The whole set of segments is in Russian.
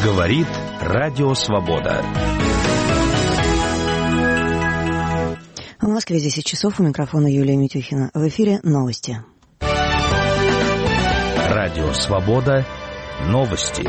Говорит Радио Свобода. В Москве 10 часов, у микрофона Юлия Митюхина. В эфире новости. Радио Свобода. Новости.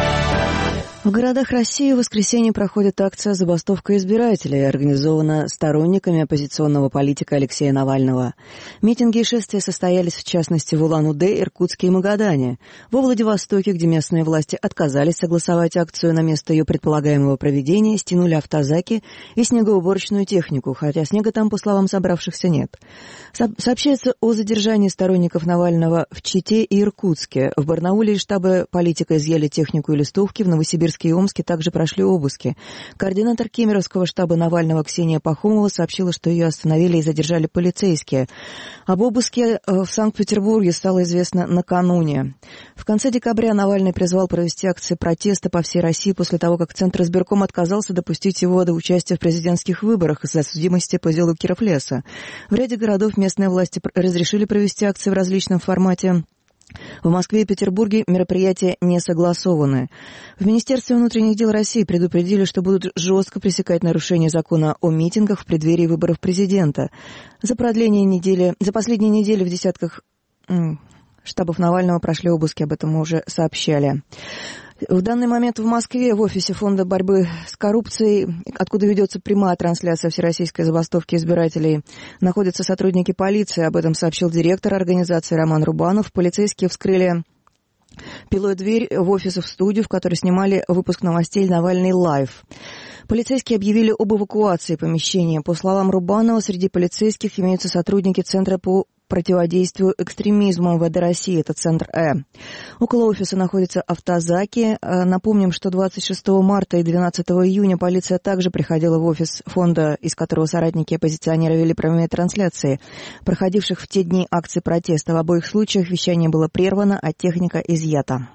В городах России в воскресенье проходит акция «Забастовка избирателей», организована сторонниками оппозиционного политика Алексея Навального. Митинги и шествия состоялись, в частности, в Улан-Удэ, Иркутске и Магадане. Во Владивостоке, где местные власти отказались согласовать акцию, на место ее предполагаемого проведения стянули автозаки и снегоуборочную технику, хотя снега там, по словам собравшихся, нет. Сообщается о задержании сторонников Навального в Чите и Иркутске. В Барнауле из штаба политика изъяли технику и листовки, в Новосибирске и Омске также прошли обыски. Координатор Кемеровского штаба Навального Ксения Пахомова сообщила, что ее остановили и задержали полицейские. Об обыске в Санкт-Петербурге стало известно накануне. В конце декабря Навальный призвал провести акции протеста по всей России после того, как Центр избирком отказался допустить его до участия в президентских выборах из-за судимости по делу Кировлеса. В ряде городов местные власти разрешили провести акции в различном формате. В Москве и Петербурге мероприятия не согласованы. В Министерстве внутренних дел России предупредили, что будут жестко пресекать нарушения закона о митингах в преддверии выборов президента. За последние недели в десятках штабов Навального прошли обыски, об этом мы уже сообщали. В данный момент в Москве в офисе Фонда борьбы с коррупцией, откуда ведется прямая трансляция всероссийской забастовки избирателей, находятся сотрудники полиции. Об этом сообщил директор организации Роман Рубанов. Полицейские вскрыли пилой дверь в офис и в студию, в которой снимали выпуск новостей «Навальный лайв». Полицейские объявили об эвакуации помещения. По словам Рубанова, среди полицейских имеются сотрудники Центра по противодействию экстремизму МВД России, это Центр Э. Около офиса находятся автозаки. Напомним, что 26 марта и 12 июня полиция также приходила в офис фонда, из которого соратники оппозиционера вели прямые трансляции, проходивших в те дни акций протеста. В обоих случаях вещание было прервано, а техника изъята.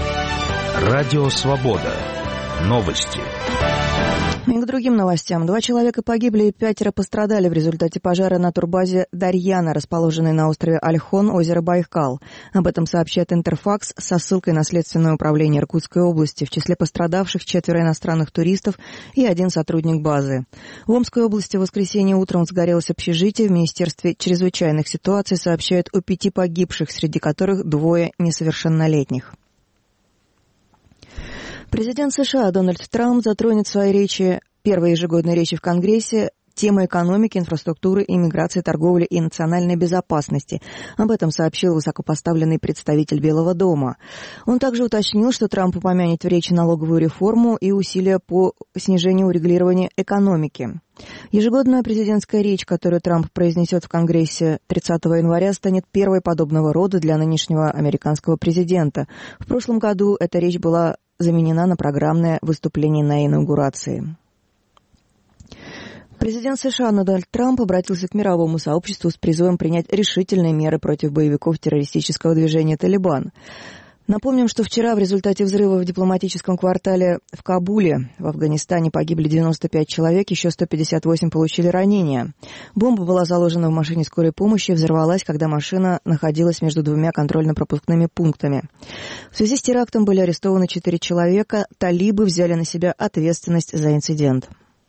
Радио Свобода. Новости. И к другим новостям. 2 человека погибли и 5 пострадали в результате пожара на турбазе Дарьяна, расположенной на острове Ольхон, озеро Байкал. Об этом сообщает Интерфакс со ссылкой на Следственное управление Иркутской области. В числе пострадавших 4 иностранных туристов и 1 сотрудник базы. В Омской области в воскресенье утром загорелось общежитие. В Министерстве чрезвычайных ситуаций сообщают о 5 погибших, среди которых 2 несовершеннолетних. Президент США Дональд Трамп затронет в своей первой ежегодной речи в Конгрессе темы экономики, инфраструктуры, иммиграции, торговли и национальной безопасности. Об этом сообщил высокопоставленный представитель Белого дома. Он также уточнил, что Трамп упомянет в речи налоговую реформу и усилия по снижению урегулирования экономики. Ежегодная президентская речь, которую Трамп произнесет в Конгрессе 30 января, станет первой подобного рода для нынешнего американского президента. В прошлом году эта речь была заменена на программное выступление на инаугурации. Президент США Дональд Трамп обратился к мировому сообществу с призывом принять решительные меры против боевиков террористического движения «Талибан». Напомним, что вчера в результате взрыва в дипломатическом квартале в Кабуле в Афганистане погибли 95 человек, еще 158 получили ранения. Бомба была заложена в машине скорой помощи и взорвалась, когда машина находилась между 2 контрольно-пропускными пунктами. В связи с терактом были арестованы 4 человека. Талибы взяли на себя ответственность за инцидент.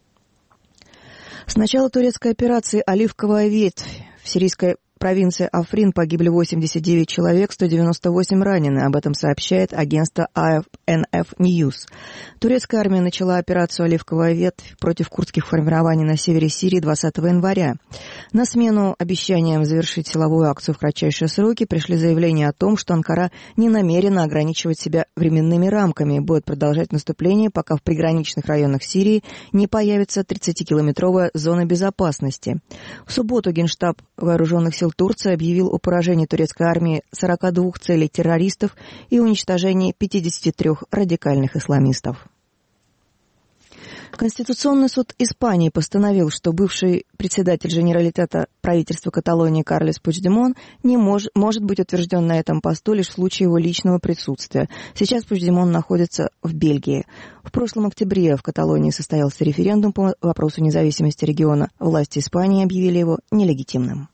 С начала турецкой операции «Оливковая ветвь» в сирийской провинции Африн погибли 89 человек, 198 ранены. Об этом сообщает агентство АФНФ News. Турецкая армия начала операцию «Оливковая ветвь» против курдских формирований на севере Сирии 20 января. На смену обещаниям завершить силовую акцию в кратчайшие сроки пришли заявления о том, что Анкара не намерена ограничивать себя временными рамками и будет продолжать наступление, пока в приграничных районах Сирии не появится 30-километровая зона безопасности. В субботу Генштаб Вооруженных сил Турции объявил о поражении турецкой армии 42 целей террористов и уничтожении 53 радикальных исламистов. Конституционный суд Испании постановил, что бывший председатель Женералитета правительства Каталонии Карлес Пучдемон не может быть утвержден на этом посту лишь в случае его личного присутствия. Сейчас Пучдемон находится в Бельгии. В прошлом октябре в Каталонии состоялся референдум по вопросу независимости региона. Власти Испании объявили его нелегитимным.